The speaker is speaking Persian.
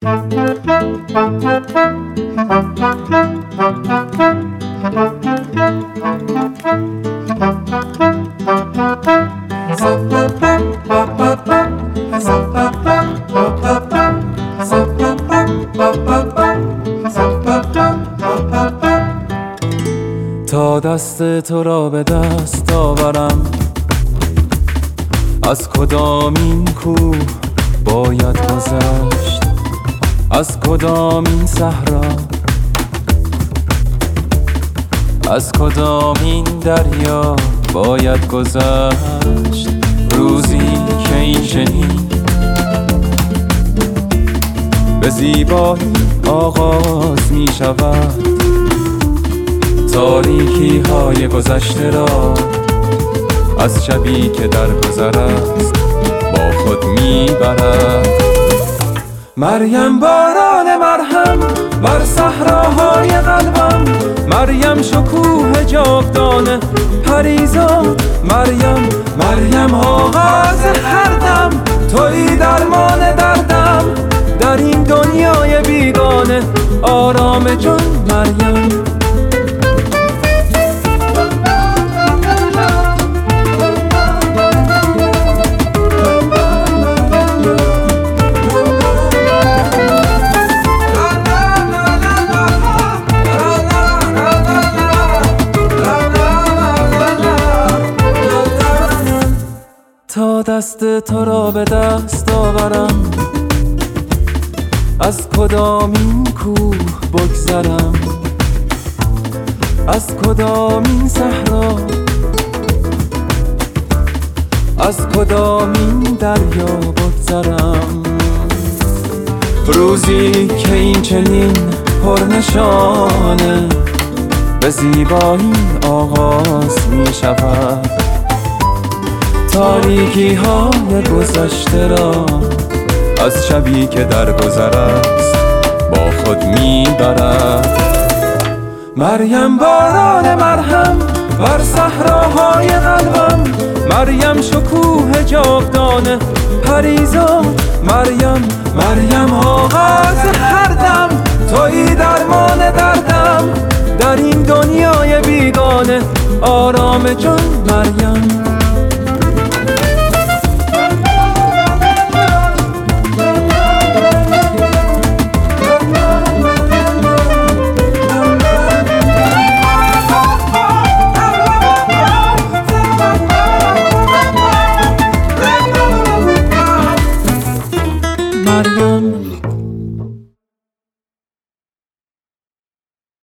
تا دست تو را به دست آورم، از کدامین کوه باید گذشت، از کدامین صحرا، از کدامین دریا باید گذشت. روزی که این چنین به زیبایی آغاز می شود، تاریکی های گذشته را از شبی که در گذر است با خود میبرد. مریم باران مرهم بر صحراهای قلبم، مریم شکوه جاودانه پریزان، مریم آغاز هر دم، تویی درمان دردم در این دنیای بیگانه، آرام جان مریم. تا دست تو را به دست آورم، از کدامین کوه بگذرم، از کدامین صحرا، از کدامین دریا بگذرم. روزی که این چنین پرنشانه به زیبایی آغاز می شود، تاریکی های گذشته را از شبی که در گذر است با خود میبرد. مریم باران مرهم بر صحراهای قلبم، مریم شکوه جاودانه پریزان، مریم آغاز هر دم، تویی درمان دردم در این دنیای بیگانه، آرام جان مریم.